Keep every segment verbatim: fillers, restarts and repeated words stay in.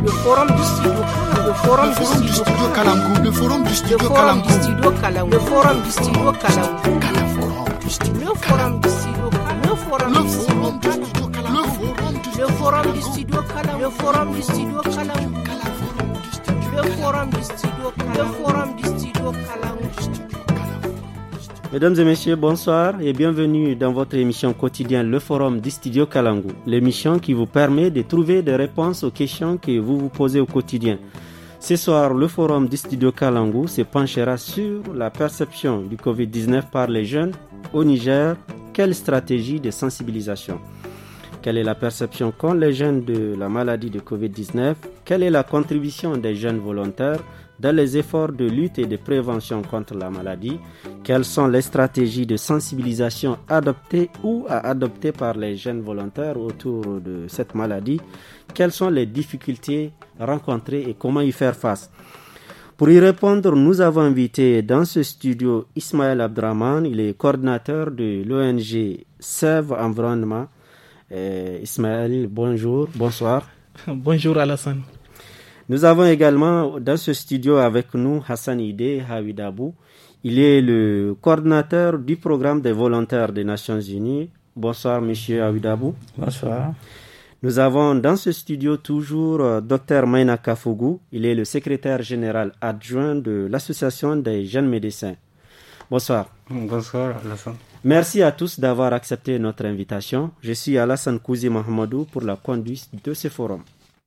Le forum du studio le forum du studio Kalamgou le forum du studio Kalamgou le forum du studio Kalamgou le forum du studio Kalamgou le forum du studio Kalamgou le forum du studio Kalamgou le forum du studio Kalamgou le forum du studio Kalamgou le forum du studio Kalamgou. Mesdames et messieurs, bonsoir et bienvenue dans votre émission quotidienne Le Forum du Studio Kalangu, l'émission qui vous permet de trouver des réponses aux questions que vous vous posez au quotidien. Ce soir, le Forum du Studio Kalangu se penchera sur la perception du covid dix-neuf par les jeunes au Niger. Quelle stratégie de sensibilisation? Quelle est la perception qu'ont les jeunes de la maladie de covid dix-neuf? Quelle est la contribution des jeunes volontaires dans les efforts de lutte et de prévention contre la maladie? Quelles sont les stratégies de sensibilisation adoptées ou à adopter par les jeunes volontaires autour de cette maladie? Quelles sont les difficultés rencontrées et comment y faire face? Pour y répondre, nous avons invité dans ce studio Ismaël Abdraman. Il est coordinateur de l'O N G Save Environnement. Euh, Ismaël, bonjour, bonsoir. Bonjour Alassane. Nous avons également dans ce studio avec nous Hassan Ide Hawidabou. Il est le coordinateur du programme des volontaires des Nations Unies. Bonsoir, monsieur Hawidabou. Bonsoir. Nous avons dans ce studio toujours euh, Dr Maina Kafougou. Il est le secrétaire général adjoint de l'Association des jeunes médecins. Bonsoir. Bonsoir, Alassane. Merci à tous d'avoir accepté notre invitation. Je suis Alassane Kouzi Mahamadou pour la conduite de ce forum.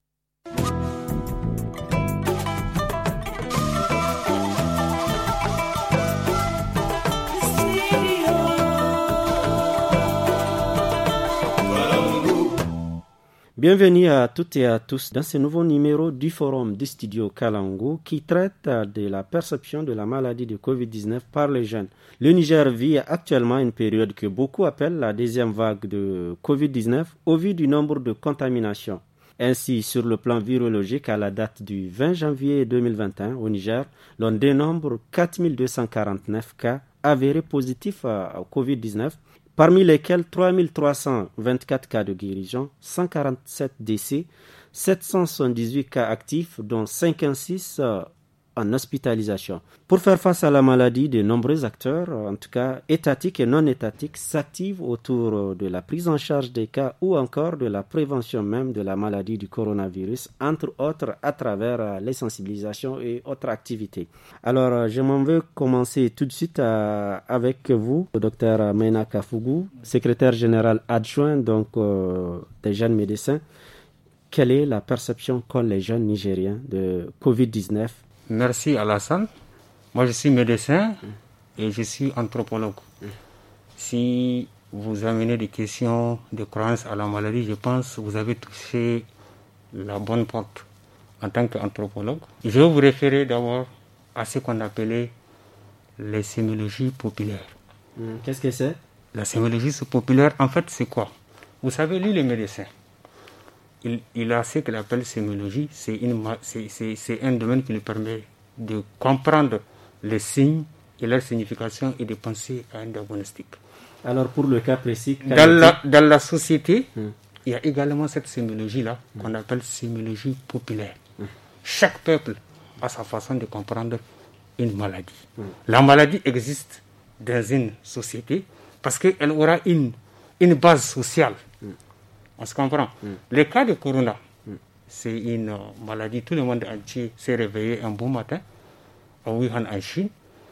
Bienvenue à toutes et à tous dans ce nouveau numéro du Forum du Studio Kalangu qui traite de la perception de la maladie de covid dix-neuf par les jeunes. Le Niger vit actuellement une période que beaucoup appellent la deuxième vague de covid dix-neuf au vu du nombre de contaminations. Ainsi, sur le plan virologique, à la date du vingt janvier deux mille vingt et un au Niger, l'on dénombre quatre mille deux cent quarante-neuf cas avérés positifs au covid dix-neuf. Parmi lesquels trois mille trois cent vingt-quatre cas de guérison, cent quarante-sept décès, sept cent soixante-dix-huit cas actifs, dont cinquante-six euh, en hospitalisation. Pour faire face à la maladie, de nombreux acteurs, en tout cas étatiques et non étatiques, s'activent autour de la prise en charge des cas ou encore de la prévention même de la maladie du coronavirus, entre autres à travers les sensibilisations et autres activités. Alors, je m'en veux commencer tout de suite euh, avec vous, docteur Maina Kafougou, secrétaire général adjoint donc, euh, des jeunes médecins. Quelle est la perception qu'ont les jeunes Nigériens de covid dix-neuf? Merci Alassane. Moi je suis médecin et je suis anthropologue. Si vous amenez des questions de croyance à la maladie, je pense que vous avez touché la bonne porte en tant qu'anthropologue. Je vais vous référer d'abord à ce qu'on appelait les sémiologies populaires. Qu'est-ce que c'est? La sémiologie populaire, en fait, c'est quoi? Vous savez, lui, le médecin, Il, il a ce qu'il appelle sémiologie, c'est, une, c'est, c'est, c'est un domaine qui lui permet de comprendre les signes et leur signification et de penser à un diagnostic. Alors pour le cas précis... Dans la, dans la société, hmm. il y a également cette sémiologie-là hmm. qu'on appelle sémiologie populaire. Hmm. Chaque peuple a sa façon de comprendre une maladie. Hmm. La maladie existe dans une société parce qu'elle aura une, une base sociale. Hmm. On se comprend. Mm. Le cas de Corona, mm. c'est une euh, maladie. Tout le monde entier s'est réveillé un bon matin à Wuhan, en Chine,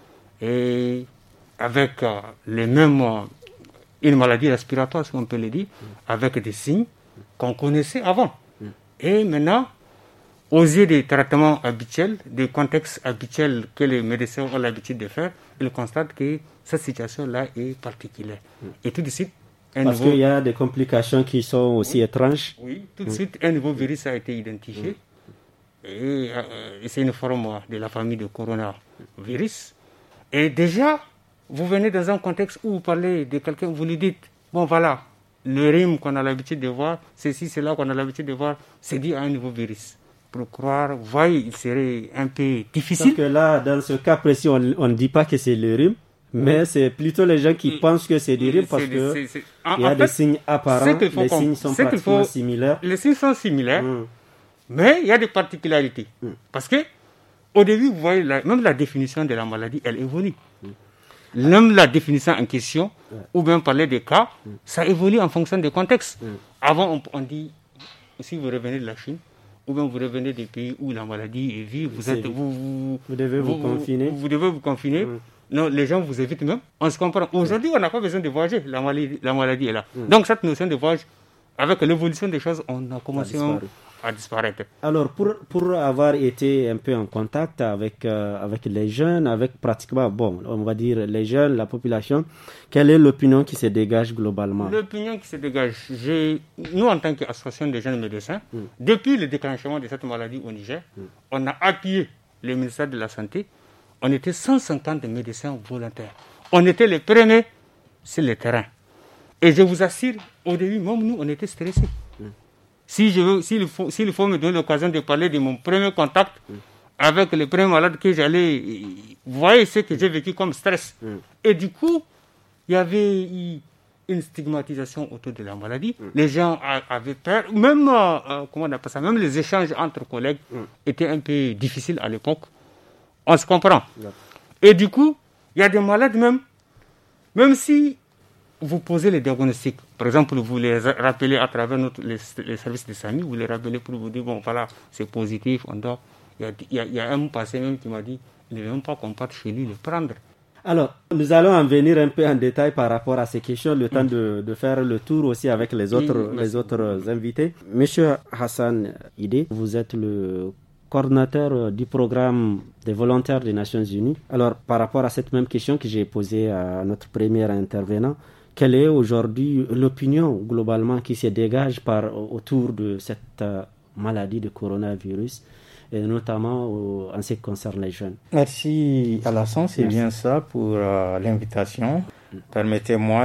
et avec euh, les mêmes, euh, une maladie respiratoire, si on peut le dire, mm. avec des signes qu'on connaissait avant. Mm. Et maintenant, aux yeux des traitements habituels, des contextes habituels que les médecins ont l'habitude de faire, ils constatent que cette situation-là est particulière. Mm. Et tout de suite, Un Parce nouveau... qu'il y a des complications qui sont aussi oui. étranges. Oui, tout de suite, un nouveau virus a été identifié. Mm. Et, euh, et c'est une forme de la famille de coronavirus. Et déjà, vous venez dans un contexte où vous parlez de quelqu'un, vous lui dites, bon voilà, le rhume qu'on a l'habitude de voir, ceci, cela qu'on a l'habitude de voir, c'est dû à un nouveau virus. Pour croire, voyez, il serait un peu difficile. Parce que là, dans ce cas précis, on ne dit pas que c'est le rhume. Mais c'est plutôt les gens qui pensent que c'est du rhume parce qu'il y a des signes apparents, les signes sont pratiquement similaires. Les signes sont similaires, mmh. Mais il y a des particularités. Mm. Parce que, au début, vous voyez, la, même la définition de la maladie, elle évolue. Mm. Même la définition en question, ouais. ou bien parler des cas, mm. ça évolue en fonction des contextes. Mm. Avant, on, on dit, si vous revenez de la Chine, ou bien vous revenez des pays où la maladie est vive, vous, êtes, vous, vous, vous devez vous, vous confiner. Vous, vous devez vous confiner. Mm. Non, les gens vous évitent même. On se comprend. Aujourd'hui, on n'a pas besoin de voyager. La maladie, la maladie est là. Mm. Donc, cette notion de voyage, avec l'évolution des choses, on a commencé à disparaître. Alors, pour, pour avoir été un peu en contact avec, euh, avec les jeunes, avec pratiquement, bon, on va dire les jeunes, la population, quelle est l'opinion qui se dégage globalement? L'opinion qui se dégage, j'ai, nous, en tant qu'association des jeunes médecins, mm. depuis le déclenchement de cette maladie au Niger, mm. on a appuyé le ministère de la Santé. On était cent cinquante médecins volontaires. On était les premiers sur le terrain. Et je vous assure, au début, même nous, on était stressés. Mm. Si je veux, s'il faut, s'il faut me donner l'occasion de parler de mon premier contact mm. avec les premiers malades que j'allais, vous voyez ce que j'ai vécu comme stress. Mm. Et du coup, il y avait une stigmatisation autour de la maladie. Mm. Les gens avaient peur. Même, euh, comment on appelle ça, même les échanges entre collègues mm. étaient un peu difficiles à l'époque. On se comprend. Yeah. Et du coup, il y a des malades même, même si vous posez les diagnostics, par exemple, vous les rappelez à travers notre, les, les services de S A M I, vous les rappelez pour vous dire, bon, voilà, c'est positif, on dort. Il y a, il y a, il y a un passé même qui m'a dit, il ne veut même pas qu'on parte chez lui le prendre. Alors, nous allons en venir un peu en détail par rapport à ces questions, le mmh. temps de, de faire le tour aussi avec les autres, mmh, les autres invités. Monsieur Hassan Idé, vous êtes le coordinateur du programme des volontaires des Nations Unies. Alors, par rapport à cette même question que j'ai posée à notre premier intervenant, quelle est aujourd'hui l'opinion globalement qui se dégage par, autour de cette maladie de coronavirus, et notamment au, en ce qui concerne les jeunes? Merci Alassane, c'est Merci. bien ça pour euh, l'invitation. Permettez-moi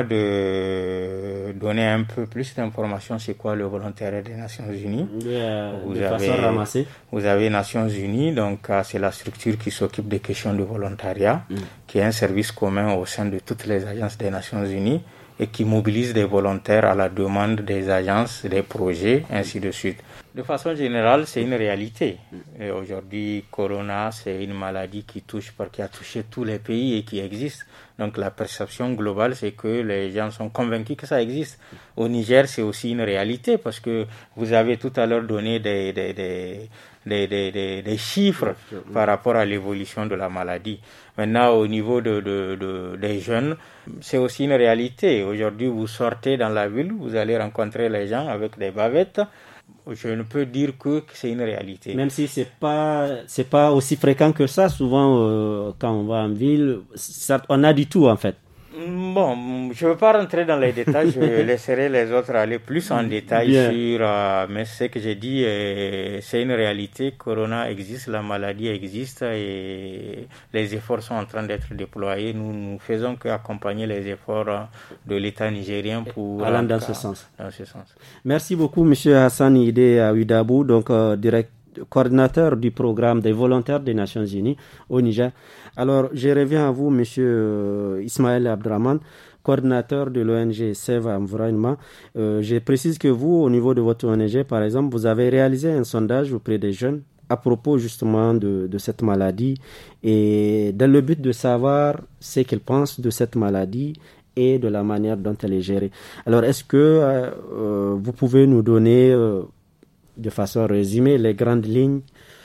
de donner un peu plus d'informations sur quoi le volontariat des Nations Unies. De, vous, de avez, façon ramassée. Vous avez Nations Unies, donc c'est la structure qui s'occupe des questions de volontariat, mm. qui est un service commun au sein de toutes les agences des Nations Unies et qui mobilise des volontaires à la demande des agences, des projets, ainsi de suite. De façon générale, c'est une réalité. Et aujourd'hui, Corona, c'est une maladie qui touche, qui a touché tous les pays et qui existe. Donc la perception globale, c'est que les gens sont convaincus que ça existe. Au Niger, c'est aussi une réalité parce que vous avez tout à l'heure donné des, des, des, des, des, des, des chiffres par rapport à l'évolution de la maladie. Maintenant, au niveau de, de, de, des jeunes, c'est aussi une réalité. Aujourd'hui, vous sortez dans la ville, vous allez rencontrer les gens avec des bavettes. Je ne peux dire que c'est une réalité. Même si c'est pas c'est pas aussi fréquent que ça, souvent euh, quand on va en ville, ça, on a du tout en fait. Bon, je ne veux pas rentrer dans les détails, je laisserai les autres aller plus en détail Bien. sur... Euh, mais ce que j'ai dit, euh, c'est une réalité. Corona existe, la maladie existe et les efforts sont en train d'être déployés. Nous ne faisons qu'accompagner les efforts de l'État nigérien pour... Allant dans ce sens. Dans ce sens. Merci beaucoup, M. Hassan Idé Ouidabou, donc euh, direct, coordinateur du programme des volontaires des Nations Unies au Niger. Alors, je reviens à vous, M. Ismaël Abdraman, coordinateur de l'O N G Save Environnement. Euh, je précise que vous, au niveau de votre O N G, par exemple, vous avez réalisé un sondage auprès des jeunes à propos justement de, de cette maladie et dans le but de savoir ce qu'ils pensent de cette maladie et de la manière dont elle est gérée. Alors, est-ce que euh, euh, vous pouvez nous donner, euh, de façon résumée, les grandes lignes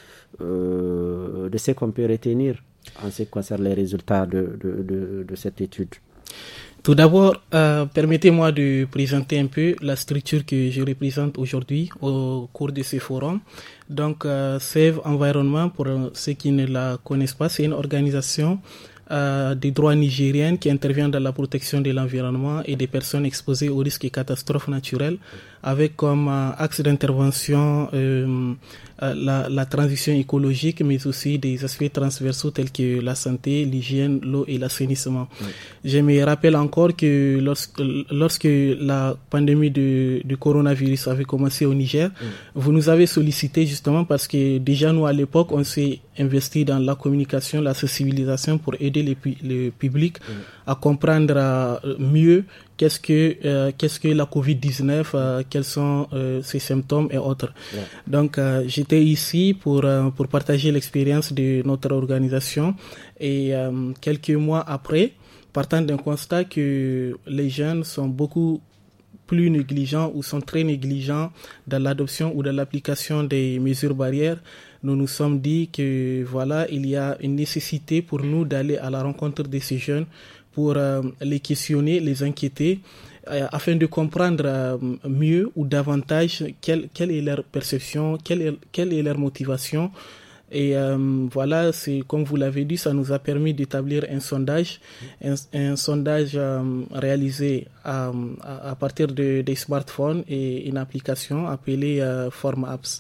euh, de ce qu'on peut retenir en ce qui concerne les résultats de, de, de, de cette étude? Tout d'abord, euh, permettez-moi de présenter un peu la structure que je représente aujourd'hui au cours de ce forum. Donc, euh, Save Environnement, pour ceux qui ne la connaissent pas, c'est une organisation euh, des droits nigériennes qui intervient dans la protection de l'environnement et des personnes exposées aux risques et catastrophes naturelles, avec comme euh, axe d'intervention euh, euh, la, la transition écologique, mais aussi des aspects transversaux tels que la santé, l'hygiène, l'eau et l'assainissement. Oui. Je me rappelle encore que lorsque, lorsque la pandémie de, du coronavirus avait commencé au Niger, oui. vous nous avez sollicité justement parce que déjà nous à l'époque on s'est investi dans la communication, la sensibilisation pour aider aider le, le public mmh. à comprendre euh, mieux qu'est-ce que euh, qu'est-ce que la covid dix-neuf, euh, quels sont euh, ses symptômes et autres. Ouais. Donc euh, j'étais ici pour euh, pour partager l'expérience de notre organisation et euh, quelques mois après, partant d'un constat que les jeunes sont beaucoup plus négligents ou sont très négligents dans l'adoption ou dans l'application des mesures barrières, nous nous sommes dit que voilà, il y a une nécessité pour nous d'aller à la rencontre de ces jeunes pour euh, les questionner, les inquiéter, euh, afin de comprendre euh, mieux ou davantage quelle, quelle est leur perception, quelle est, quelle est leur motivation. Et euh, voilà, c'est comme vous l'avez dit, ça nous a permis d'établir un sondage, un, un sondage euh, réalisé à, à partir de, des smartphones et une application appelée euh, Form Apps.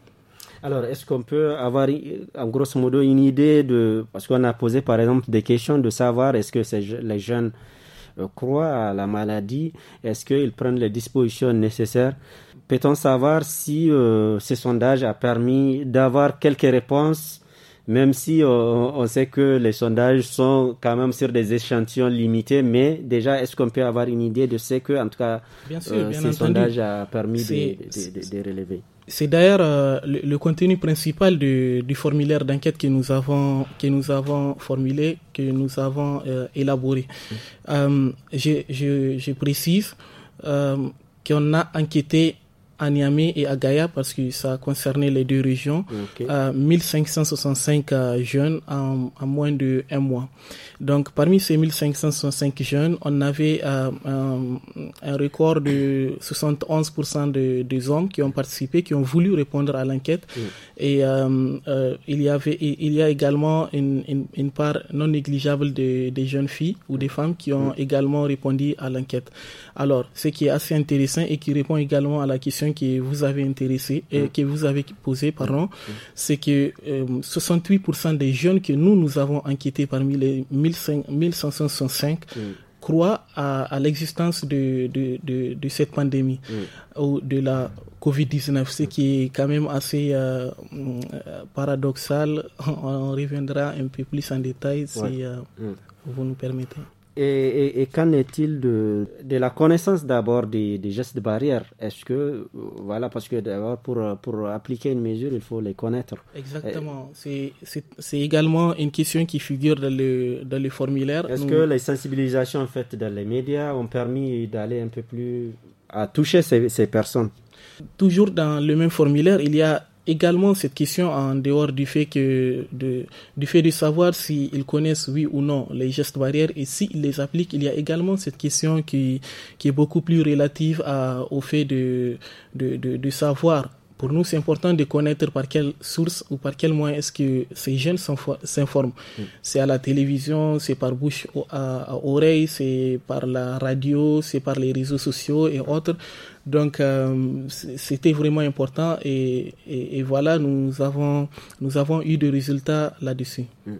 Alors, est-ce qu'on peut avoir, en grosso modo, une idée de... Parce qu'on a posé, par exemple, des questions de savoir est-ce que ces, les jeunes euh, croient à la maladie, est-ce qu'ils prennent les dispositions nécessaires. Peut-on savoir si euh, ce sondage a permis d'avoir quelques réponses, même si euh, on sait que les sondages sont quand même sur des échantillons limités, mais déjà, est-ce qu'on peut avoir une idée de ce que, en tout cas, bien sûr, euh, bien ce entendu. sondage a permis de, de, de, de relever? C'est d'ailleurs euh, le, le contenu principal du, du formulaire d'enquête que nous avons que nous avons formulé, que nous avons euh, élaboré. Mmh. Euh, je, je, je précise euh, qu'on a enquêté à Niamey et à Gaïa parce que ça concernait les deux régions. Okay. Euh, mille cinq cent soixante-cinq euh, jeunes en, en moins de un mois. Donc parmi ces mille cinq cent soixante-cinq jeunes, on avait euh, un, un record de soixante et onze pour cent de, des hommes qui ont participé, qui ont voulu répondre à l'enquête. Mm. Et euh, euh, il y avait, il y a également une, une, une part non négligeable de, des jeunes filles ou des femmes qui ont mm. également répondu à l'enquête. Alors, ce qui est assez intéressant et qui répond également à la question que vous avez intéressé et mm. que vous avez posée, pardon, mm. c'est que euh, soixante-huit pour cent des jeunes que nous nous avons enquêtés parmi les mille cinq cent soixante-cinq mm. croient à, à l'existence de, de, de, de cette pandémie mm. ou de la covid dix-neuf, ce qui est quand même assez euh, paradoxal. On reviendra un peu plus en détail si ouais. euh, mm. vous nous permettez. Et, et, et qu'en est-il de, de la connaissance d'abord des, des gestes barrières? Est-ce que, voilà, parce que d'abord pour, pour appliquer une mesure, il faut les connaître. Exactement. C'est, c'est, c'est également une question qui figure dans le, dans le formulaire. Est-ce Nous... que les sensibilisations faites dans les médias ont permis d'aller un peu plus à toucher ces, ces personnes? Toujours dans le même formulaire, il y a également cette question en dehors du fait que de, du fait de savoir s'ils connaissent oui ou non les gestes barrières et s'ils les appliquent. Il y a également cette question qui, qui est beaucoup plus relative à, au fait de, de, de, de savoir. Pour nous, c'est important de connaître par quelle source ou par quel moyen est-ce que ces jeunes s'informent. Mmh. C'est à la télévision, c'est par bouche à, à oreille, c'est par la radio, c'est par les réseaux sociaux et autres. Donc, euh, c'était vraiment important et, et, et voilà, nous avons, nous avons eu des résultats là-dessus. Mmh.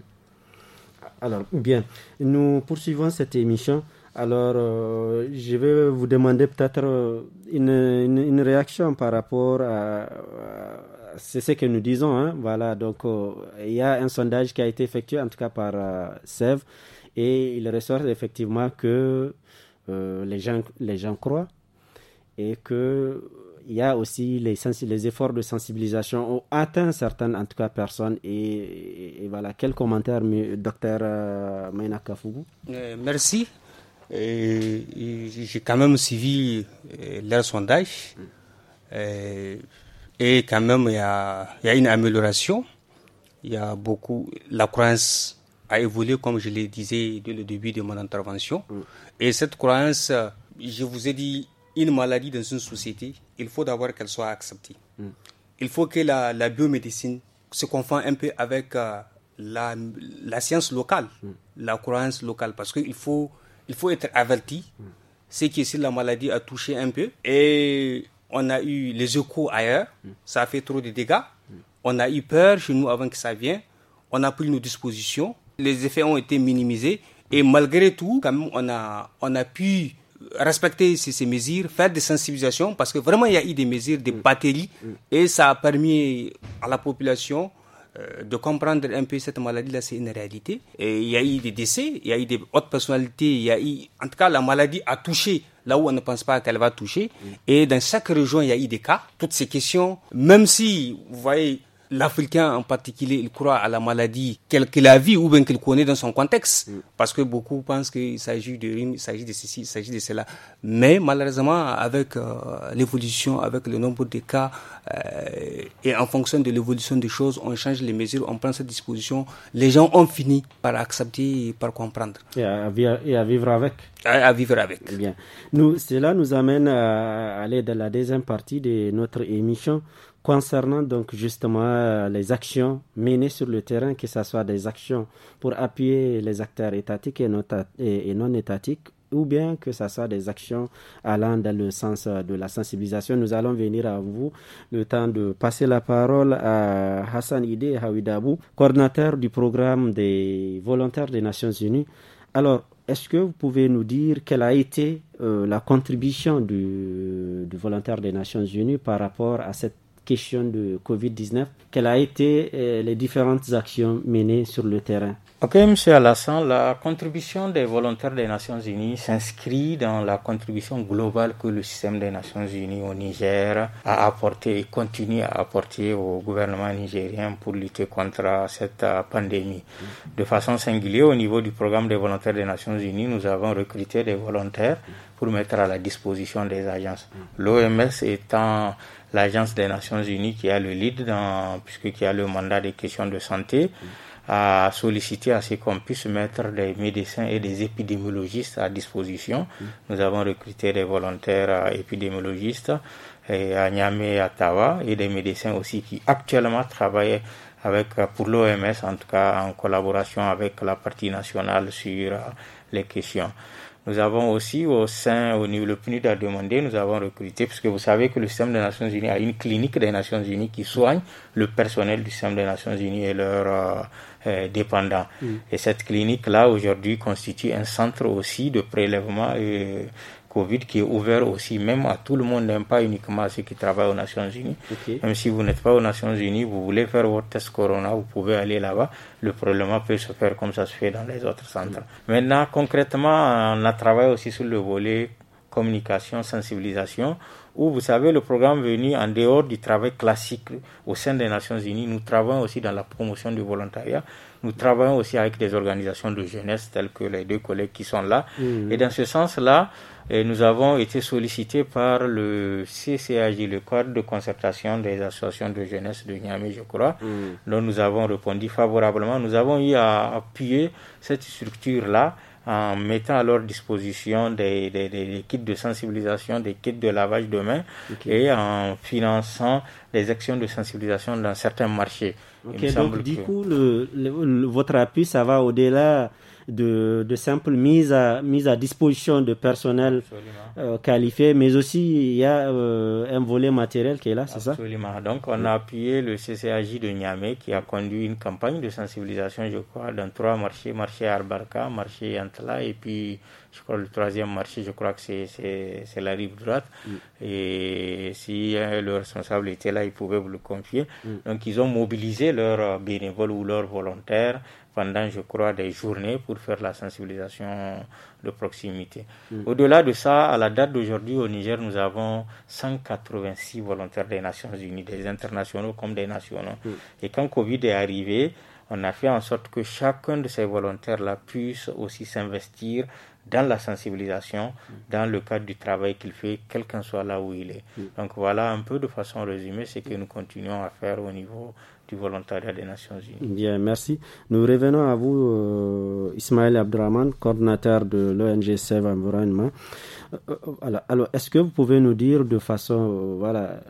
Alors, bien, nous poursuivons cette émission. Alors, euh, je vais vous demander peut-être une, une, une réaction par rapport à, à c'est ce que nous disons. Hein, voilà, donc euh, il y a un sondage qui a été effectué, en tout cas par euh, S E V, et il ressort effectivement que euh, les gens, les gens croient et que il y a aussi les, les efforts de sensibilisation ont atteint certaines, en tout cas, personnes. Et, et, et voilà, quel commentaire, docteur euh, Maïna Kafougou? euh, Merci. Et, et j'ai quand même suivi euh, leur sondage euh, et quand même il y a, il y a une amélioration. Il y a beaucoup, la croyance a évolué comme je le disais dès le début de mon intervention. Mm. Et cette croyance, je vous ai dit, une maladie dans une société, il faut d'abord qu'elle soit acceptée. Mm. Il faut que la, la biomédecine se confond un peu avec euh, la, la science locale, mm. la croyance locale, parce qu'il faut Il faut être averti, c'est que si la maladie a touché un peu et on a eu les échos ailleurs, ça a fait trop de dégâts, on a eu peur chez nous avant que ça vienne, on a pris nos dispositions, les effets ont été minimisés et malgré tout, quand même, on a, on a pu respecter ces, ces mesures, faire des sensibilisations parce que vraiment il y a eu des mesures, des batteries et ça a permis à la population de comprendre un peu cette maladie-là, c'est une réalité. Et il y a eu des décès, il y a eu des hautes personnalités, il y a eu, en tout cas, la maladie a touché là où on ne pense pas qu'elle va toucher. Mm. Et dans chaque région, il y a eu des cas. Toutes ces questions, même si, vous voyez, l'Africain en particulier, il croit à la maladie qu'il a vue ou bien qu'il connaît dans son contexte. Mm. Parce que beaucoup pensent qu'il s'agit de rhume, il s'agit de ceci, il s'agit de cela. Mais malheureusement, avec euh, l'évolution, avec le nombre de cas, euh, et en fonction de l'évolution des choses, on change les mesures, on prend cette disposition. Les gens ont fini par accepter et par comprendre. Et à, et à vivre avec. À, à vivre avec. Bien. Nous, cela nous amène à aller dans la deuxième partie de notre émission, concernant donc justement les actions menées sur le terrain, que ce soit des actions pour appuyer les acteurs étatiques et non étatiques, ou bien que ce soit des actions allant dans le sens de la sensibilisation. Nous allons venir à vous le temps de passer la parole à Hassan Ide Hawidabou, coordinateur du programme des volontaires des Nations Unies. Alors, est-ce que vous pouvez nous dire quelle a été euh, la contribution du, du volontaire des Nations Unies par rapport à cette question de covid dix-neuf, quelles ont été euh, les différentes actions menées sur le terrain? Ok, M. Alassane, la contribution des volontaires des Nations Unies s'inscrit dans la contribution globale que le système des Nations Unies au Niger a apporté et continue à apporter au gouvernement nigérien pour lutter contre cette pandémie. De façon singulière, au niveau du programme des volontaires des Nations Unies, nous avons recruté des volontaires pour mettre à la disposition des agences. L'O M S étant l'agence des Nations Unies qui a le lead, dans, puisque qui a le mandat des questions de santé, a sollicité à ce qu'on puisse mettre des médecins et des épidémiologistes à disposition. Mmh. Nous avons recruté des volontaires épidémiologistes et à Niamey et à Tawa, et des médecins aussi qui actuellement travaillent avec, pour l'O M S, en tout cas en collaboration avec la partie nationale sur les questions. Nous avons aussi au sein, au niveau, le P N U D a demandé, nous avons recruté, puisque vous savez que le système des Nations Unies a une clinique des Nations Unies qui soigne le personnel du système des Nations Unies et leurs euh, euh, dépendants. Mm. Et cette clinique-là, aujourd'hui, constitue un centre aussi de prélèvement et Covid qui est ouvert aussi même à tout le monde, même pas uniquement à ceux qui travaillent aux Nations Unies. Okay. Même si vous n'êtes pas aux Nations Unies, vous voulez faire votre test Corona, vous pouvez aller là-bas. Le prélèvement peut se faire comme ça se fait dans les autres centres. Mm. Maintenant, concrètement, on a travaillé aussi sur le volet communication, sensibilisation, où vous savez, le programme venu en dehors du travail classique au sein des Nations Unies, nous travaillons aussi dans la promotion du volontariat. Nous travaillons aussi avec des organisations de jeunesse telles que les deux collègues qui sont là. Mmh. Et dans ce sens-là, et nous avons été sollicités par le C C A J, le cadre de concertation des associations de jeunesse de Niamey, je crois, mmh. dont nous avons répondu favorablement. Nous avons eu à appuyer cette structure-là en mettant à leur disposition des, des, des, des kits de sensibilisation, des kits de lavage de mains, okay. et en finançant des actions de sensibilisation dans certains marchés. Ok, donc du que... coup, le, le, le, votre appui, ça va au-delà de, de simple mise à, mise à disposition de personnel euh, qualifié, mais aussi il y a euh, un volet matériel qui est là, c'est ça? Absolument. Donc on a appuyé le C C A J de Niamey qui a conduit une campagne de sensibilisation, je crois, dans trois marchés, marché Arbarka, marché Yantala, et puis je crois le troisième marché, je crois que c'est, c'est, c'est la rive droite. Mm. Et si euh, le responsable était là, il pouvait vous le confier. Mm. Donc ils ont mobilisé leurs bénévoles ou leurs volontaires pendant, je crois, des journées pour faire la sensibilisation de proximité. Mm. Au-delà de ça, à la date d'aujourd'hui, au Niger, nous avons cent quatre-vingt-six volontaires des Nations Unies, des internationaux comme des nationaux. Mm. Et quand Covid est arrivé, on a fait en sorte que chacun de ces volontaires-là puisse aussi s'investir dans la sensibilisation, dans le cadre du travail qu'il fait, quel qu'en soit là où il est. Donc voilà un peu de façon résumée ce que nous continuons à faire au niveau du volontariat des Nations Unies. Bien, merci. Nous revenons à vous, euh, Ismaël Abdraman, coordinateur de l'O N G Save Environnement. Euh, alors, alors, est-ce que vous pouvez nous dire de façon, euh, voilà,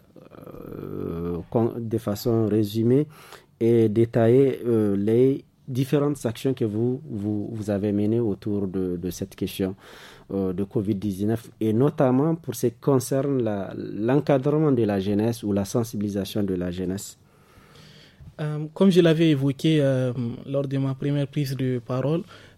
euh, con, de façon résumée et détailler euh, les différentes actions que vous, vous, vous avez menées autour de, de cette question euh, de covid dix-neuf, et notamment pour ce qui concerne la, l'encadrement de la jeunesse ou la sensibilisation de la jeunesse. Euh, comme je l'avais évoqué euh, lors de ma première prise de parole,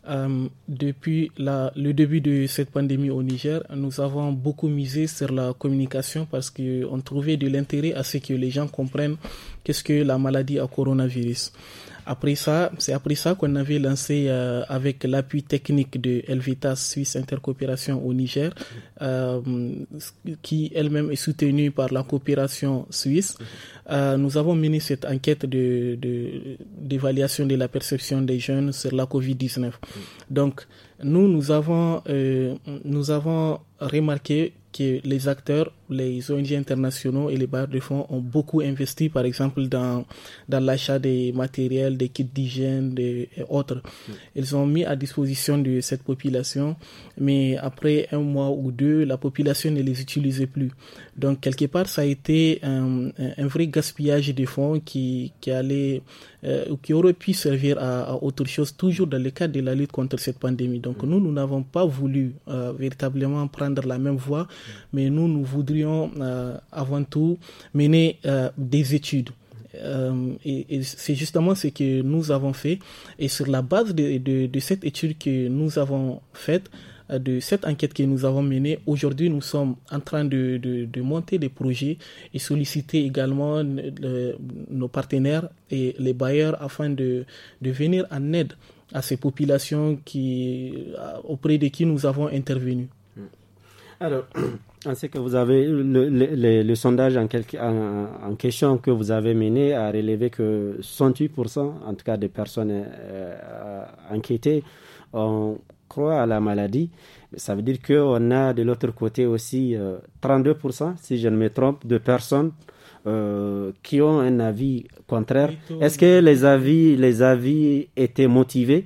Euh, depuis la, le début de cette pandémie au Niger, nous avons beaucoup misé sur la communication parce qu'on trouvait de l'intérêt à ce que les gens comprennent qu'est-ce que la maladie à coronavirus. Après ça, c'est après ça qu'on avait lancé euh, avec l'appui technique de Helvetas Suisse Intercoopération au Niger, euh, qui elle-même est soutenue par la coopération suisse. Euh, nous avons mené cette enquête de, de, d'évaluation de la perception des jeunes sur la covid dix-neuf. Donc, nous, nous avons, euh, nous avons remarqué que les acteurs, les O N G internationaux et les bailleurs de fonds ont beaucoup investi, par exemple, dans, dans l'achat des matériels, des kits d'hygiène des, et autres. Ils ont mis à disposition de cette population, mais après un mois ou deux, la population ne les utilisait plus. Donc, quelque part, ça a été un, un vrai gaspillage de fonds qui, qui allait, euh, qui aurait pu servir à, à autre chose, toujours dans le cadre de la lutte contre cette pandémie. Donc, nous, nous n'avons pas voulu euh, véritablement prendre la même voie, mais nous, nous voudrions euh, avant tout mener euh, des études. Euh, et, et c'est justement ce que nous avons fait. Et sur la base de, de, de cette étude que nous avons faite, de cette enquête que nous avons menée, aujourd'hui nous sommes en train de, de, de monter des projets et solliciter également le, nos partenaires et les bailleurs afin de, de venir en aide à ces populations qui, auprès de qui nous avons intervenu. Alors, on sait que vous avez le, le, le, le sondage en, quelque, en, en question que vous avez mené a relevé que soixante-huit pour cent en tout cas des personnes euh, enquêtées ont croient à la maladie. Ça veut dire qu'on a de l'autre côté aussi euh, trente-deux pour cent, si je ne me trompe, de personnes euh, qui ont un avis contraire. Est-ce que les avis, les avis étaient motivés?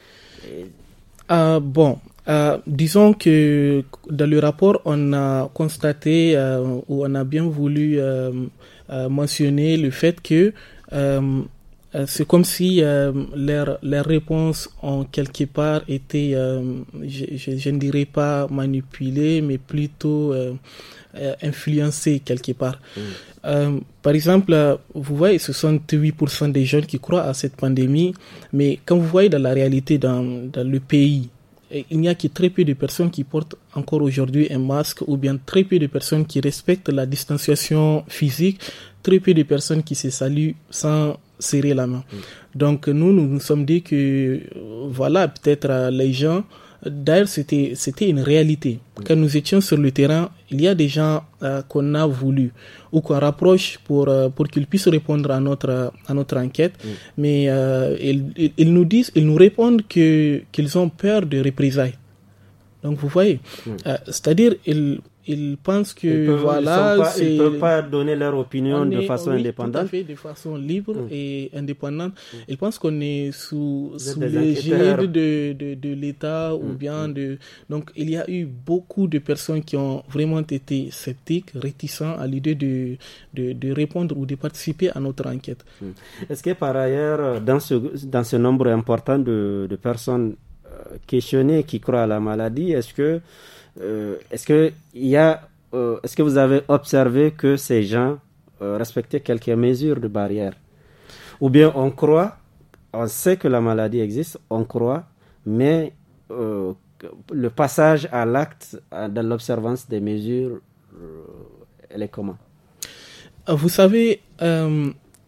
euh, Bon, euh, disons que dans le rapport, on a constaté, euh, ou on a bien voulu euh, euh, mentionner le fait que euh, c'est comme si euh, leurs leurs réponses ont quelque part été, euh, je, je, je ne dirais pas manipulées, mais plutôt euh, euh, influencées quelque part. Mmh. Euh, par exemple, vous voyez, soixante-huit pour cent des jeunes qui croient à cette pandémie, mais quand vous voyez dans la réalité dans, dans le pays, il n'y a que très peu de personnes qui portent encore aujourd'hui un masque, ou bien très peu de personnes qui respectent la distanciation physique, très peu de personnes qui se saluent sans serrer la main. Mmh. Donc nous, nous nous sommes dit que euh, voilà, peut-être euh, les gens, d'ailleurs c'était c'était une réalité. Mmh. Quand nous étions sur le terrain, il y a des gens euh, qu'on a voulu ou qu'on rapproche pour euh, pour qu'ils puissent répondre à notre à notre enquête, mmh. mais euh, ils, ils, ils nous disent, ils nous répondent que qu'ils ont peur de représailles. Donc vous voyez, mmh. euh, c'est-à-dire ils Ils pensent que ils peuvent, voilà, ils ne peuvent pas donner leur opinion est, de façon oui, indépendante. Tout à fait, de façon libre mmh. et indépendante. Mmh. Ils pensent qu'on est sous, sous l'égide de, de, de l'État mmh. ou bien mmh. de. Donc il y a eu beaucoup de personnes qui ont vraiment été sceptiques, réticents à l'idée de, de, de répondre ou de participer à notre enquête. Mmh. Est-ce que par ailleurs, dans ce, dans ce nombre important de, de personnes euh, questionnées qui croient à la maladie, est-ce que Euh, est-ce que il y a, euh, est-ce que vous avez observé que ces gens euh, respectaient quelques mesures de barrière, ou bien on croit, on sait que la maladie existe, on croit, mais euh, le passage à l'acte dans l'observance des mesures, euh, elle est comment? Vous savez, euh,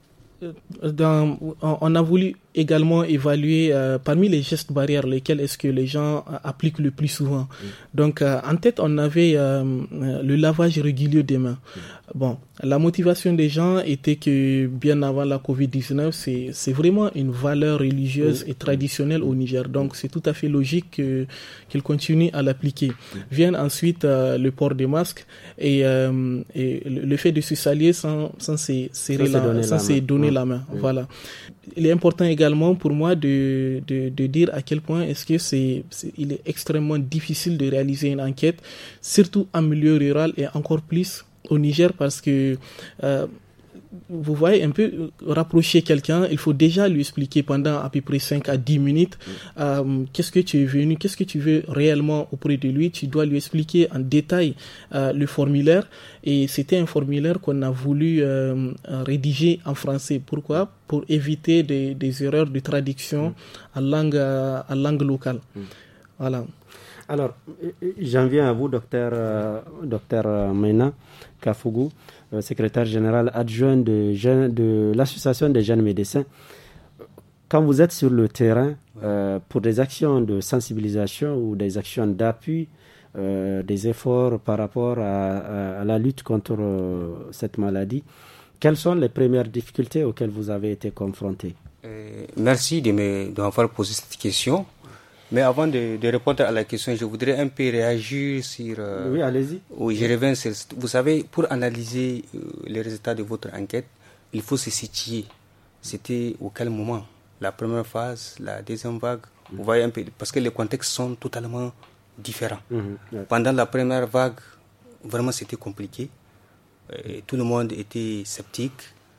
dans, on a voulu également évaluer euh, parmi les gestes barrières lesquels est-ce que les gens euh, appliquent le plus souvent. Mmh. Donc euh, en tête on avait euh, le lavage régulier des mains. Mmh. Bon, la motivation des gens était que bien avant la covid dix-neuf, c'est c'est vraiment une valeur religieuse mmh. et traditionnelle au Niger. Donc c'est tout à fait logique que, qu'ils continuent à l'appliquer. Mmh. Viennent ensuite euh, le port des masques et, euh, et le, le fait de se saluer sans sans se serrer la, donner sans la se donner mmh. la main. Mmh. Voilà. Il est important également pour moi de, de, de dire à quel point est-ce que c'est, c'est, il est extrêmement difficile de réaliser une enquête, surtout en milieu rural et encore plus au Niger, parce que euh, vous voyez un peu, rapprocher quelqu'un, il faut déjà lui expliquer pendant à peu près cinq à dix minutes euh, qu'est-ce que tu es venu, qu'est-ce que tu veux réellement auprès de lui. Tu dois lui expliquer en détail euh, le formulaire. Et c'était un formulaire qu'on a voulu euh, rédiger en français. Pourquoi ? Pour éviter des, des erreurs de traduction mm. en, langue, euh, en langue locale. Mm. Voilà. Alors, j'en viens à vous, docteur, euh, docteur Maina Kafougou, euh, secrétaire général adjoint de, de l'association des jeunes médecins. Quand vous êtes sur le terrain, euh, pour des actions de sensibilisation ou des actions d'appui, euh, des efforts par rapport à, à, à la lutte contre euh, cette maladie, quelles sont les premières difficultés auxquelles vous avez été confrontés ? euh, Merci de m'avoir posé cette question. Mais avant de, de répondre à la question, je voudrais un peu réagir sur... Euh, oui, allez-y. Oui, je reviens sur... Vous savez, pour analyser euh, les résultats de votre enquête, il faut se situer. C'était au quel moment ? La première phase, la deuxième vague, mmh. vous voyez un peu... Parce que les contextes sont totalement différents. Mmh, ouais. Pendant la première vague, vraiment c'était compliqué. Et tout le monde était sceptique.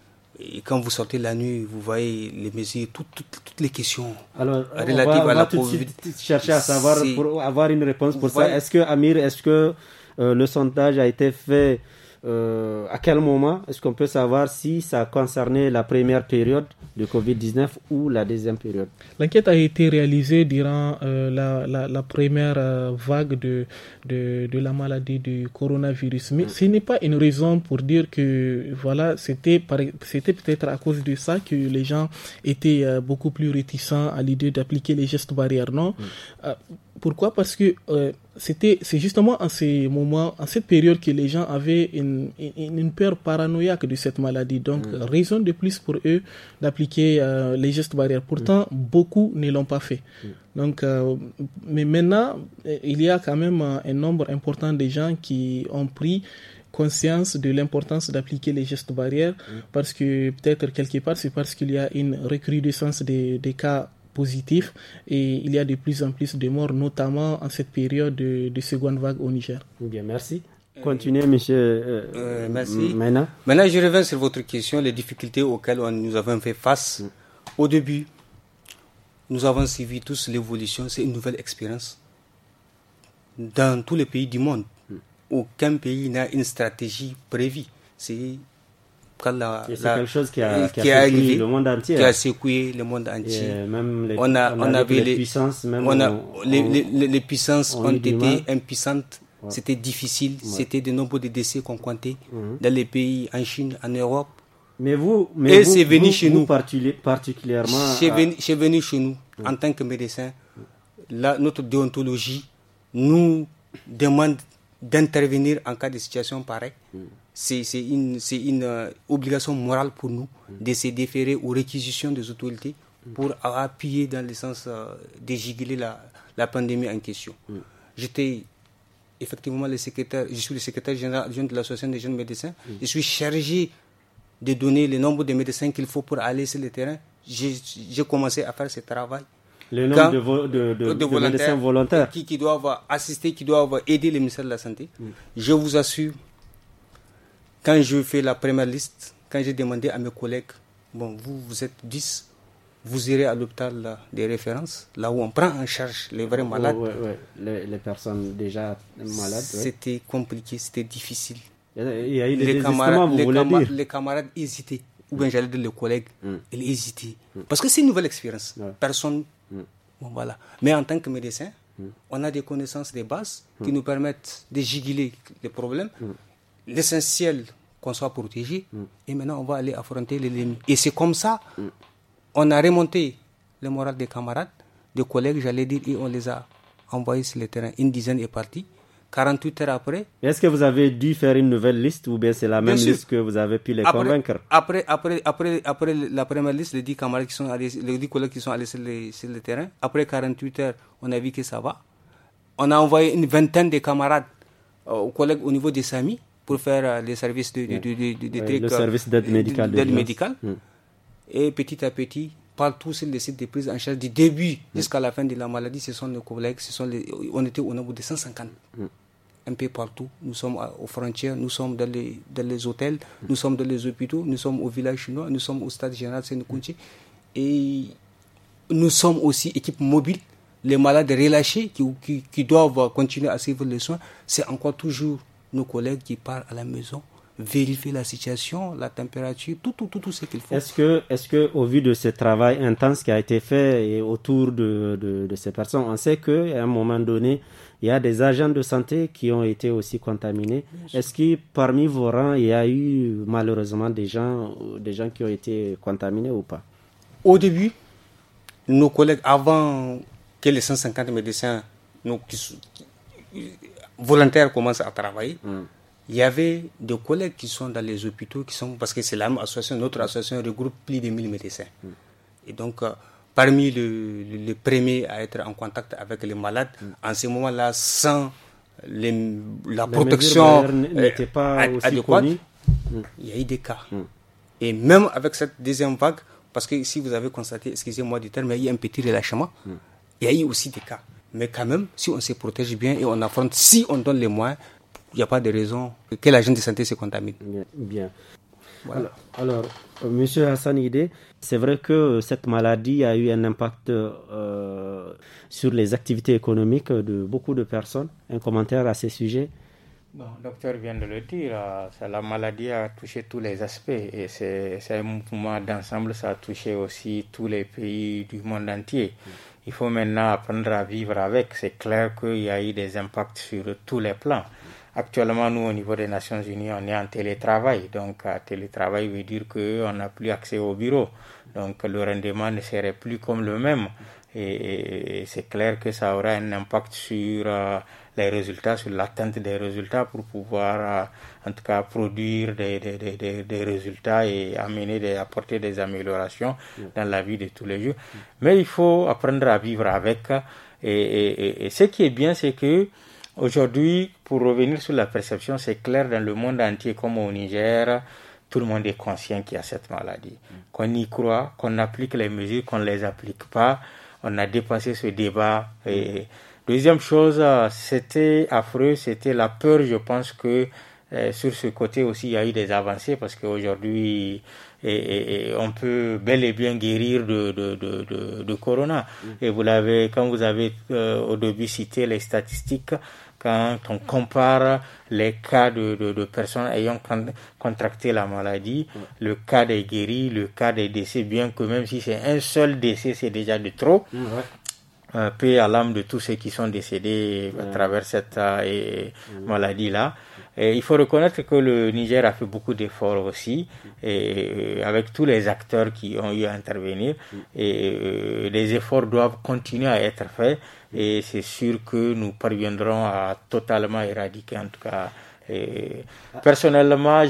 Et quand vous sortez la nuit, vous voyez les mesures, toutes, toutes, toutes les questions Alors, relatives on va, on à la va tout de suite chercher à savoir, c'est... pour avoir une réponse pour ça. Est-ce que, Amir, est-ce que euh, le sondage a été fait euh, à quel moment ? Est-ce qu'on peut savoir si ça a concerné la première période de covid dix-neuf ou la deuxième période ? L'enquête a été réalisée durant euh, la, la, la première euh, vague de, de, de la maladie du coronavirus. Mais mmh. ce n'est pas une raison pour dire que voilà, c'était, par, c'était peut-être à cause de ça que les gens étaient euh, beaucoup plus réticents à l'idée d'appliquer les gestes barrières. Non. Mmh. Euh, pourquoi ? Parce que euh, c'était, c'est justement en ces moments, en cette période que les gens avaient une, une, une peur paranoïaque de cette maladie. Donc, mmh. raison de plus pour eux d'appliquer euh, les gestes barrières. Pourtant, mmh. beaucoup ne l'ont pas fait. Mmh. Donc, euh, mais maintenant, il y a quand même un nombre important de gens qui ont pris conscience de l'importance d'appliquer les gestes barrières mmh. parce que peut-être quelque part, c'est parce qu'il y a une recrudescence des, des cas positif et il y a de plus en plus de morts, notamment en cette période de, de seconde vague au Niger. Bien, merci. Continuez, euh, monsieur euh, euh, merci. Maina. Maintenant, je reviens sur votre question, les difficultés auxquelles on, nous avons fait face. Mm. Au début, nous avons suivi tous l'évolution, c'est une nouvelle expérience. Dans tous les pays du monde, mm. aucun pays n'a une stratégie prévue. C'est Quand la, c'est la, quelque chose qui a, qui qui a, a secoué arrivé, le monde entier. Qui a secoué le monde entier. Et même les, on a, on, on avait les puissances, même on a, on, les, les, les puissances ont été impuissantes. Ouais. C'était difficile. Ouais. C'était de nombreux de décès qu'on comptait mm-hmm. dans les pays, en Chine, en Europe. Mais vous, mais et vous, c'est venu vous, chez vous nous. Particulièrement. C'est venu, c'est venu chez nous mm. en tant que médecin. Là, notre déontologie nous demande d'intervenir en cas de situation pareille. Mm. C'est, c'est une, c'est une euh, obligation morale pour nous mm. de se déférer aux réquisitions des autorités mm. pour appuyer dans le sens euh, de juguler la, la pandémie en question. Mm. J'étais effectivement le secrétaire, je suis le secrétaire général adjoint de l'association des jeunes médecins. Mm. Je suis chargé de donner le nombre de médecins qu'il faut pour aller sur le terrain. J'ai, j'ai commencé à faire ce travail. Le nombre de, vo- de, de, de, de volontaires, médecins volontaires qui, qui doivent assister, qui doivent aider le ministère de la Santé. Mm. Je vous assure, quand je fais la première liste, quand j'ai demandé à mes collègues, bon, vous, vous êtes dix, vous irez à l'hôpital de référence, là où on prend en charge les vrais malades. Ouais, ouais, ouais. Les, les personnes déjà malades. C'était ouais. compliqué, c'était difficile. Il y a eu des les camarades, vous les, voulez camar- dire. les camarades hésitaient, ou bien j'allais dire les collègues, mm. ils hésitaient. Mm. Parce que c'est une nouvelle expérience. Ouais. Personne. Mm. Bon, voilà. Mais en tant que médecin, mm. on a des connaissances de base mm. qui nous permettent de juguler les problèmes. Mm. L'essentiel, qu'on soit protégé, mm. et maintenant on va aller affronter les limites. Et c'est comme ça, mm. on a remonté le moral des camarades, des collègues, j'allais dire, et on les a envoyés sur le terrain. Une dizaine est partie. quarante-huit heures après. Est-ce que vous avez dû faire une nouvelle liste ou bien c'est la même liste que vous avez pu les après, convaincre? Après, après, après, après la première liste, les dix camarades qui sont allés, les dix collègues qui sont allés sur, les, sur le terrain, après quarante-huit heures, on a vu que ça va. On a envoyé une vingtaine de camarades euh, aux collègues au niveau des S A M I pour faire euh, les services de, de, de, de, de, de, oui, le service d'aide médicale. D'aide médicale. Mm. Et petit à petit, partout sur les sites de prise en charge du début mm. jusqu'à la fin de la maladie, ce sont nos collègues, ce sont les, on était au nombre de cent cinquante. Mm. un peu partout. Nous sommes aux frontières, nous sommes dans les, dans les hôtels, nous sommes dans les hôpitaux, nous sommes au village chinois, nous sommes au stade général Sénécounti. Et nous sommes aussi équipe mobile. Les malades relâchés qui, qui, qui doivent continuer à suivre les soins, c'est encore toujours nos collègues qui partent à la maison, vérifier la situation, la température, tout, tout, tout, tout ce qu'il faut. Est-ce que, est-ce que, au vu de ce travail intense qui a été fait et autour de, de, de ces personnes, on sait qu'à un moment donné, il y a des agents de santé qui ont été aussi contaminés. Est-ce que parmi vos rangs, il y a eu malheureusement des gens, des gens qui ont été contaminés ou pas? Au début, nos collègues, avant que les cent cinquante médecins nous, qui, qui, volontaires commencent à travailler, mm. il y avait des collègues qui sont dans les hôpitaux, qui sont, parce que c'est la même association, notre association regroupe plus de mille médecins. Mm. Et donc, euh, parmi les le, le premiers à être en contact avec les malades, mm. en ce moment-là, sans les, la les protection n'était pas euh, aussi adéquate, mm. il y a eu des cas. Mm. Et même avec cette deuxième vague, parce que si vous avez constaté, excusez-moi du terme, il y a eu un petit relâchement, mm. il y a eu aussi des cas. Mais quand même, si on se protège bien et on affronte, si on donne les moyens, il n'y a pas de raison que l'agent de santé se contamine. Bien. bien. Voilà. Alors, alors Monsieur Hassan Idé, c'est vrai que cette maladie a eu un impact euh, sur les activités économiques de beaucoup de personnes. Un commentaire à ce sujet? Bon, le docteur vient de le dire, la maladie a touché tous les aspects et c'est, c'est un mouvement d'ensemble, ça a touché aussi tous les pays du monde entier. Il faut maintenant apprendre à vivre avec. C'est clair qu'il y a eu des impacts sur tous les plans. Actuellement, nous, au niveau des Nations Unies, on est en télétravail. Donc, télétravail veut dire qu'on n'a plus accès au bureau. Donc, le rendement ne serait plus comme le même. Et, et, et c'est clair que ça aura un impact sur euh, les résultats, sur l'atteinte des résultats pour pouvoir, euh, en tout cas, produire des, des, des, des résultats et amener, des, apporter des améliorations dans la vie de tous les jours. Mais il faut apprendre à vivre avec. Et, et, et, et ce qui est bien, c'est que aujourd'hui, pour revenir sur la perception, c'est clair dans le monde entier, comme au Niger, tout le monde est conscient qu'il y a cette maladie. Qu'on y croit, qu'on applique les mesures, qu'on ne les applique pas. On a dépassé ce débat. Et deuxième chose, c'était affreux, c'était la peur. Je pense que euh, sur ce côté aussi, il y a eu des avancées parce qu'aujourd'hui, et, et, et on peut bel et bien guérir de, de, de, de, de corona. Mm. Et vous l'avez, quand vous avez euh, au début cité les statistiques, quand on compare les cas de, de, de personnes ayant con, contracté la maladie, mm. le cas des guéris, le cas des décès, bien que même si c'est un seul décès, c'est déjà de trop. Mm, ouais. euh, paix à l'âme de tous ceux qui sont décédés ouais. à travers cette euh, mm. maladie-là. Et il faut reconnaître que le Niger a fait beaucoup d'efforts aussi, et, avec tous les acteurs qui ont eu à intervenir. Et euh, les efforts doivent continuer à être faits. Et c'est sûr que nous parviendrons à totalement éradiquer, en tout cas. Et personnellement,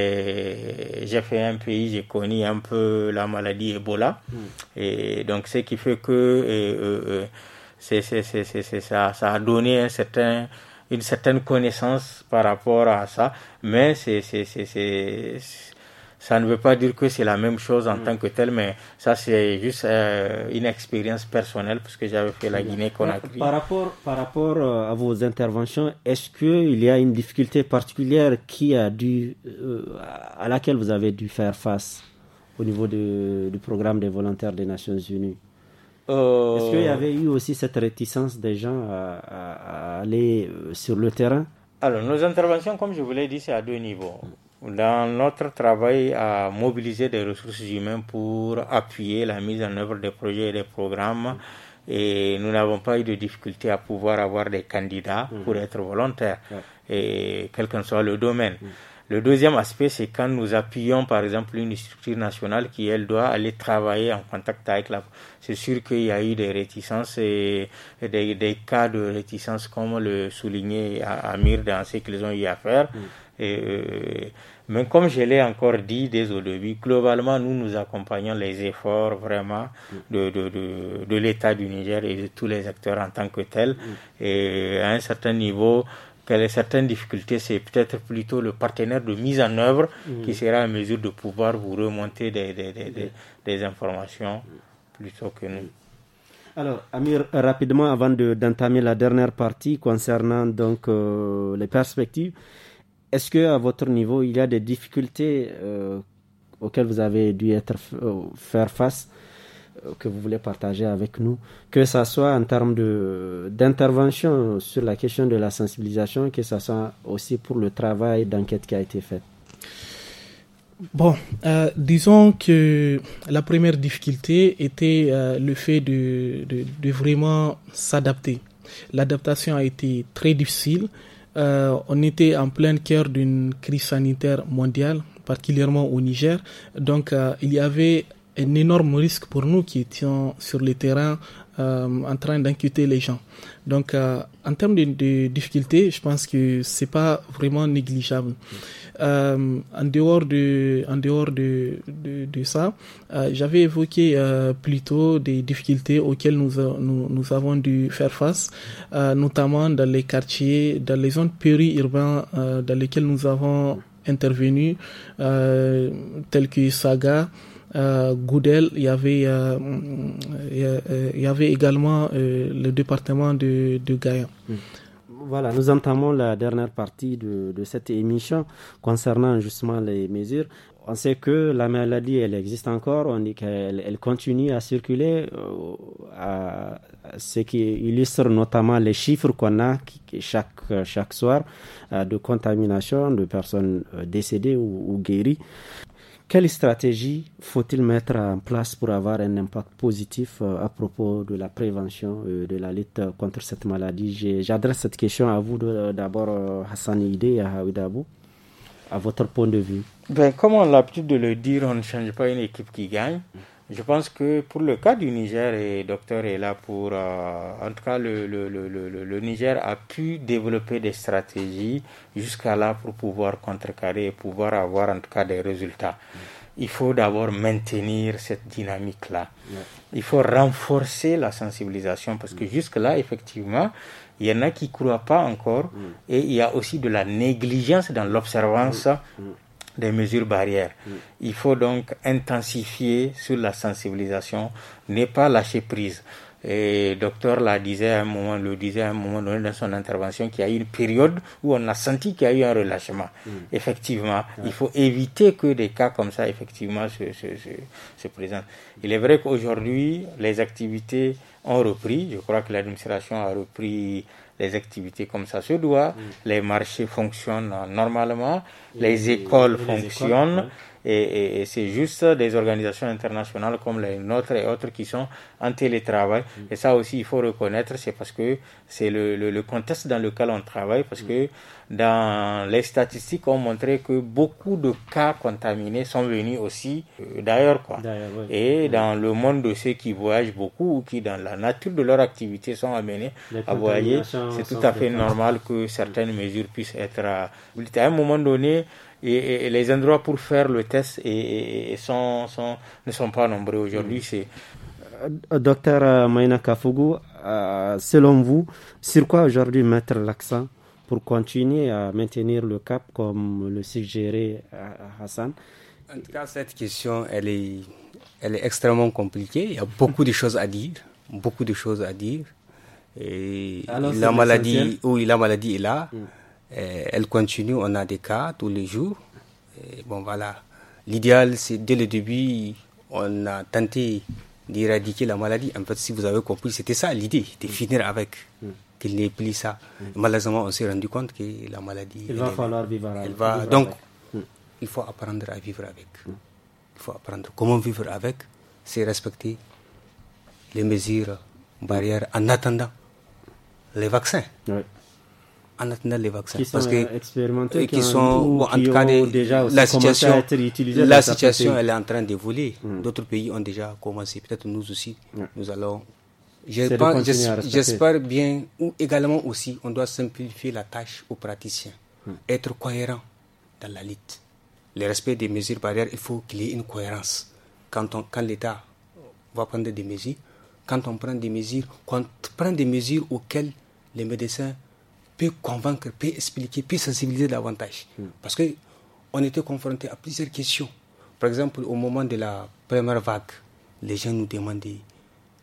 j'ai, j'ai fait un pays, j'ai connu un peu la maladie Ebola. Et donc, ce qui fait que et, euh, c'est, c'est, c'est, c'est, c'est, ça, ça a donné un certain... une certaine connaissance par rapport à ça, mais c'est, c'est, c'est, c'est, ça ne veut pas dire que c'est la même chose en mmh. tant que tel, mais ça c'est juste euh, une expérience personnelle parce que j'avais fait la Guinée-Conakry. Par rapport, par rapport à vos interventions, est-ce qu'il y a une difficulté particulière qui a dû, euh, à laquelle vous avez dû faire face au niveau de, du programme des volontaires des Nations Unies? Euh... Est-ce qu'il y avait eu aussi cette réticence des gens à, à, à aller sur le terrain? Alors, nos interventions, comme je vous l'ai dit, c'est à deux niveaux. Dans notre travail à mobiliser des ressources humaines pour appuyer la mise en œuvre des projets et des programmes, et nous n'avons pas eu de difficulté à pouvoir avoir des candidats mmh. pour être volontaires, ouais. et quel que soit le domaine. Mmh. Le deuxième aspect, c'est quand nous appuyons, par exemple, une structure nationale qui, elle, doit aller travailler en contact avec la... C'est sûr qu'il y a eu des réticences et des, des cas de réticence, comme le soulignait Amir dans ce qu'ils ont eu à faire. Mm. Et, euh, mais comme je l'ai encore dit dès au début, globalement, nous, nous accompagnons les efforts vraiment de, de, de, de l'État du Niger et de tous les acteurs en tant que tels. Mm. Et à un certain niveau... Quelles sont certaines difficultés, c'est peut-être plutôt le partenaire de mise en œuvre mmh. qui sera en mesure de pouvoir vous remonter des, des, des, des, des informations plutôt que nous. Alors, Amir, rapidement, avant de, d'entamer la dernière partie concernant donc euh, les perspectives, est-ce que à votre niveau, il y a des difficultés euh, auxquelles vous avez dû être, euh, faire face, euh, que vous voulez partager avec nous, que ce soit en termes de, d'intervention sur la question de la sensibilisation, que ce soit aussi pour le travail d'enquête qui a été fait? Bon, euh, disons que la première difficulté était euh, le fait de, de, de vraiment s'adapter. L'adaptation a été très difficile. Euh, on était en plein cœur d'une crise sanitaire mondiale, particulièrement au Niger. Donc, euh, il y avait un énorme risque pour nous qui étions sur le terrain euh, en train d'inquiéter les gens. Donc, euh, en termes de, de difficultés, je pense que c'est pas vraiment négligeable. Euh, en dehors de, en dehors de, de, de ça, euh, j'avais évoqué euh, plutôt des difficultés auxquelles nous, nous, nous avons dû faire face, euh, notamment dans les quartiers, dans les zones périurbaines euh, dans lesquelles nous avons intervenu, euh, tels que Saga, Euh, Goudel, il y avait, euh, il y avait également euh, le département de, de Gaïa. Voilà, nous entamons la dernière partie de, de cette émission concernant justement les mesures. On sait que la maladie, elle existe encore, on dit qu'elle elle continue à circuler, euh, à, ce qui illustre notamment les chiffres qu'on a qui, chaque, chaque soir euh, de contamination de personnes euh, décédées ou, ou guéries. Quelle stratégie faut-il mettre en place pour avoir un impact positif euh, à propos de la prévention et euh, de la lutte contre cette maladie? J'ai, J'adresse cette question à vous de, d'abord, euh, Hassan Ide et à Haoudabou, à votre point de vue. Ben, comme on a l'habitude de le dire, on ne change pas une équipe qui gagne. Je pense que pour le cas du Niger, et le docteur est là pour... Euh, en tout cas, le, le, le, le, le Niger a pu développer des stratégies jusqu'à là pour pouvoir contrecarrer et pouvoir avoir en tout cas des résultats. Il faut d'abord maintenir cette dynamique-là. Il faut renforcer la sensibilisation parce que jusque-là, effectivement, il y en a qui ne croient pas encore et il y a aussi de la négligence dans l'observance des mesures barrières. Mm. Il faut donc intensifier sur la sensibilisation, ne pas lâcher prise. Et le docteur la disait à un moment, le disait à un moment donné dans son intervention qu'il y a eu une période où on a senti qu'il y a eu un relâchement. Mm. Effectivement, ouais. Il faut éviter que des cas comme ça, effectivement, se, se, se, se présentent. Il est vrai qu'aujourd'hui, les activités ont repris. Je crois que l'administration a repris les activités comme ça se doit, mm. les marchés fonctionnent normalement, et les écoles et fonctionnent, les écoles, ouais. et, et, et c'est juste des organisations internationales comme les nôtres et autres qui sont en télétravail. Mm. Et ça aussi, il faut reconnaître, c'est parce que c'est le, le, le contexte dans lequel on travaille, parce mm. que dans les statistiques ont montré que beaucoup de cas contaminés sont venus aussi euh, d'ailleurs, quoi. D'ailleurs, ouais. Et mm. dans le monde de ceux qui voyagent beaucoup ou qui, dans la nature de leur activité, sont amenés à voyager, c'est tout à fait normal que certaines mesures puissent être à, à un moment donné. Et, et les endroits pour faire le test et, et, et sont, sont, ne sont pas nombreux aujourd'hui. C'est... Docteur Maïna Kafougou, euh, selon vous, sur quoi aujourd'hui mettre l'accent pour continuer à maintenir le cap comme le suggérait Hassan? En tout cas, cette question, elle est, elle est extrêmement compliquée. Il y a beaucoup de choses à dire, beaucoup de choses à dire. Et alors, la maladie, oui, la maladie est là. Mm. Et elle continue, on a des cas tous les jours. Et bon, voilà. L'idéal, c'est dès le début, on a tenté d'éradiquer la maladie. En fait, si vous avez compris, c'était ça l'idée, de finir avec, mm. qu'il n'ait plus ça. Mm. Malheureusement, on s'est rendu compte que la maladie... Il va falloir vivre avec. Elle va, donc, mm. il faut apprendre à vivre avec. Mm. Il faut apprendre comment vivre avec, c'est respecter les mesures barrières en attendant les vaccins. Oui. En attendant les vaccins. Qui sont parce que, expérimentés, qui, qui sont, bon, en tout cas, déjà la situation, la situation elle est en train d'évoluer. Mm. D'autres pays ont déjà commencé. Peut-être nous aussi, mm. nous allons. Je pense, j'espère bien, ou également aussi, on doit simplifier la tâche aux praticiens. Mm. Être cohérent dans la lutte. Le respect des mesures barrières, il faut qu'il y ait une cohérence. Quand, on, quand l'État va prendre des mesures, quand on prend des mesures, quand on prend des mesures auxquelles les médecins peuvent convaincre, peuvent expliquer, peuvent sensibiliser davantage. Mm. Parce qu'on était confrontés à plusieurs questions. Par exemple, au moment de la première vague, les gens nous demandaient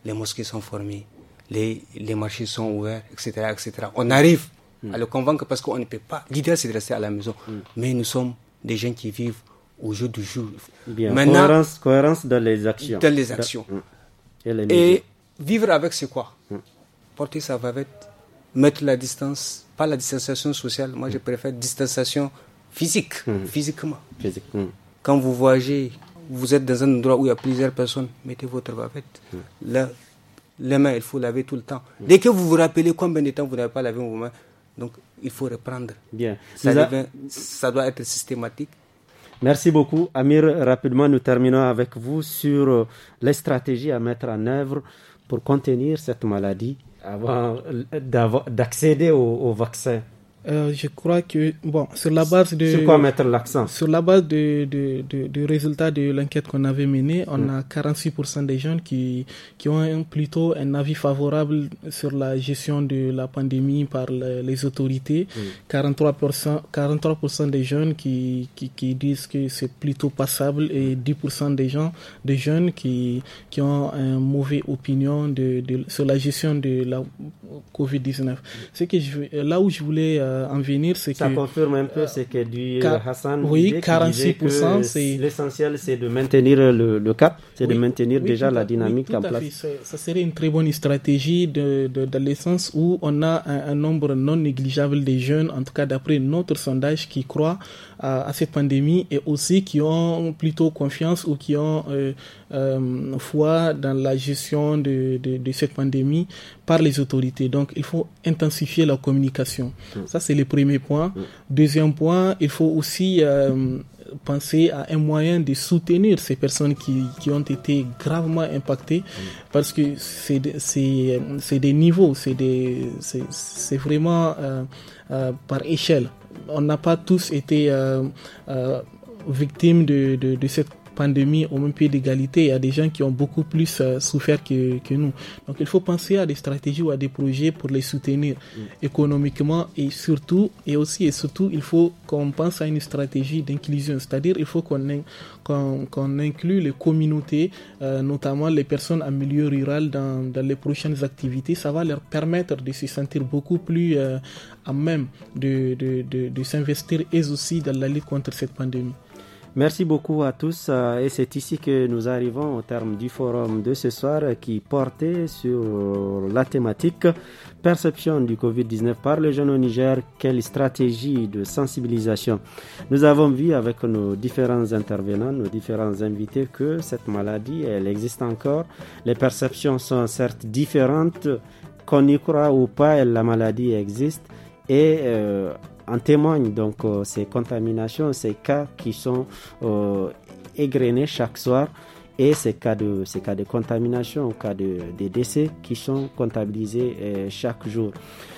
les mosquées sont formées, les, les marchés sont ouverts, et cetera, et cetera. On arrive mm. à le convaincre parce qu'on ne peut pas. L'idéal, c'est de rester à la maison. Mm. Mais nous sommes des gens qui vivent au jour du jour. Bien. Maintenant, cohérence, cohérence dans les actions. Dans les actions. Mm. Et, les Et vivre avec, c'est quoi? mm. Porter sa bavette, mettre la distance, pas la distanciation sociale, moi mm. je préfère distanciation physique, mm. physiquement. Physique. Mm. Quand vous voyagez, vous êtes dans un endroit où il y a plusieurs personnes, mettez votre bavette. Mm. Là, les mains, il faut laver tout le temps. Mm. Dès que vous vous rappelez combien de temps vous n'avez pas lavé vos mains, donc il faut reprendre. Bien. Ça, devient, ça doit être systématique. Merci beaucoup. Amir, rapidement, nous terminons avec vous sur les stratégies à mettre en œuvre pour contenir cette maladie avant d'accéder au, au vaccin. Euh, je crois que, bon, sur la base de... Sur quoi mettre l'accent? Sur la base de, de, de, de résultats de l'enquête qu'on avait menée, on mm. a quarante-six pour cent des jeunes qui, qui ont un, plutôt un avis favorable sur la gestion de la pandémie par les, les autorités. Mm. quarante-trois pour cent, quarante-trois pour cent des jeunes qui, qui, qui disent que c'est plutôt passable et dix pour cent des gens, des jeunes qui, qui ont une mauvaise opinion de, de, sur la gestion de la covid dix-neuf. Mm. C'est que je, là où je voulais euh, en venir, c'est ça que... Ça confirme un peu ce que dit car, Hassan. Oui, quarante-six pour cent, c'est... L'essentiel, c'est de maintenir le, le cap, c'est oui, de maintenir oui, déjà à, la dynamique oui, en place. Fait. Ça serait une très bonne stratégie de, de, de l'essence où on a un, un nombre non négligeable de jeunes, en tout cas d'après notre sondage, qui croient à, à cette pandémie et aussi qui ont plutôt confiance ou qui ont euh, euh, foi dans la gestion de, de, de cette pandémie par les autorités. Donc, il faut intensifier la communication. Mmh. Ça, c'est le premier point. Mmh. Deuxième point, il faut aussi euh, penser à un moyen de soutenir ces personnes qui, qui ont été gravement impactées mmh. parce que c'est, c'est, c'est des niveaux, c'est, des, c'est, c'est vraiment euh, euh, par échelle. On n'a pas tous été euh, euh, victimes de, de, de cette pandémie au même pied d'égalité. Il y a des gens qui ont beaucoup plus euh, souffert que, que nous. Donc il faut penser à des stratégies ou à des projets pour les soutenir mmh. économiquement et surtout, et aussi et surtout, il faut qu'on pense à une stratégie d'inclusion. C'est-à-dire il faut qu'on, in, qu'on, qu'on inclue les communautés, euh, notamment les personnes en milieu rural dans, dans les prochaines activités. Ça va leur permettre de se sentir beaucoup plus euh, à même de, de, de, de s'investir et aussi dans la lutte contre cette pandémie. Merci beaucoup à tous et c'est ici que nous arrivons au terme du forum de ce soir qui portait sur la thématique perception du covid dix-neuf par les jeunes au Niger, quelle stratégie de sensibilisation. Nous avons vu avec nos différents intervenants, nos différents invités que cette maladie, elle existe encore. Les perceptions sont certes différentes, qu'on y croit ou pas, la maladie existe et euh, en témoignent donc euh, ces contaminations, ces cas qui sont euh, égrenés chaque soir et ces cas de, ces cas de contamination, cas de, de décès qui sont comptabilisés euh, chaque jour.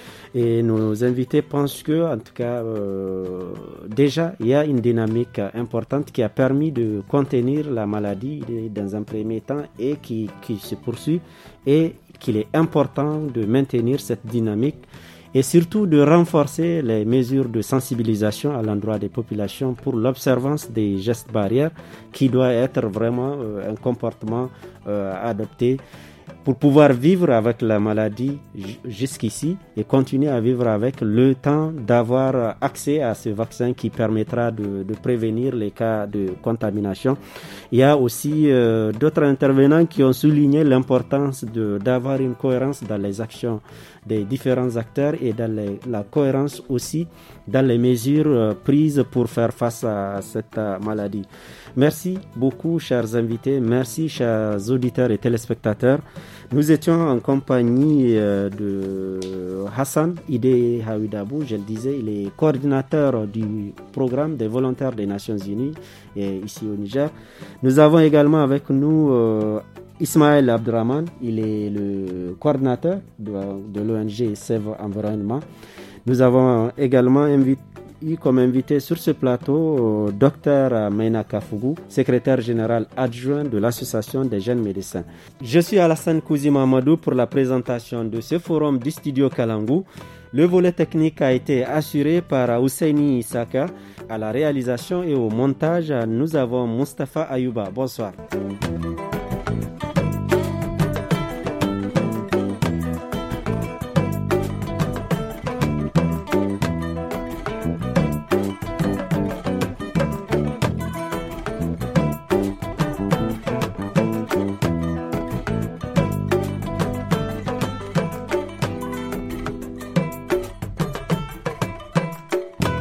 Et nos invités pensent que, en tout cas, euh, déjà, il y a une dynamique importante qui a permis de contenir la maladie dans un premier temps et qui, qui se poursuit et qu'il est important de maintenir cette dynamique et surtout de renforcer les mesures de sensibilisation à l'endroit des populations pour l'observance des gestes barrières qui doit être vraiment euh, un comportement euh, adopté pour pouvoir vivre avec la maladie jusqu'ici et continuer à vivre avec le temps d'avoir accès à ce vaccin qui permettra de, de prévenir les cas de contamination. Il y a aussi euh, d'autres intervenants qui ont souligné l'importance de, d'avoir une cohérence dans les actions des différents acteurs et dans les, la cohérence aussi dans les mesures euh, prises pour faire face à cette euh, maladie. Merci beaucoup, chers invités. Merci, chers auditeurs et téléspectateurs. Nous étions en compagnie euh, de Hassan Ide Hawidabou. Je le disais, il est coordinateur du programme des volontaires des Nations Unies et ici au Niger. Nous avons également avec nous euh, Ismaël Abdraman. Il est le coordinateur de, de l'O N G Save Environnement. Nous avons également invité eu comme invité sur ce plateau Dr Maina Kafougou, secrétaire général adjoint de l'Association des jeunes médecins. Je suis Alassane Kouzi Mamadou pour la présentation de ce forum du studio Kalangu. Le volet technique a été assuré par Ousseini Isaka. À la réalisation et au montage, nous avons Mustapha Ayouba. Bonsoir.